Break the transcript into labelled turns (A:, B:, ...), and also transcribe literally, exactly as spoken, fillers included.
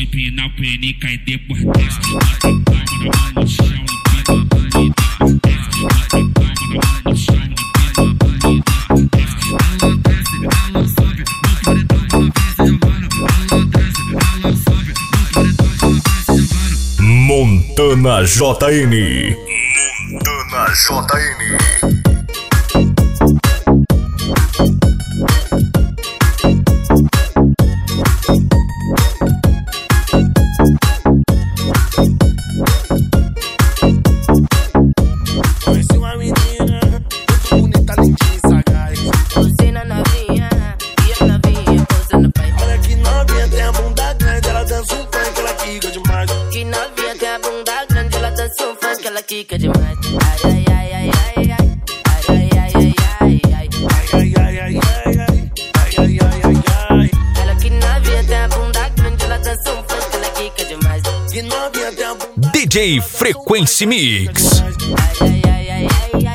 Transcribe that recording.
A: empina a penica e depois desce. Bota a palma na mão no chão, empina a bunda e depois desce. Bota a palma na mão no chão, empina a bunda e depois desce. Ela desce, ela sobe, no paredão ela vem se jogando. Ela desce, ela sobe, no paredão ela vem se jogando.
B: Montana J N. Montana J N.
C: Fica demais. Ai, ai, ai, ai, ai, ai. Ai, ai, ai, ai, ai. Ai, ai, ai, ai, ai. Ai, ai, ai, ai, ai. Ela que novinha tem a bunda grande, ela dança um funk, ela quica demais. Que novinha tem a bunda.
B: D J Frequency Mix.
C: Ai, ai, ai, ai, ai.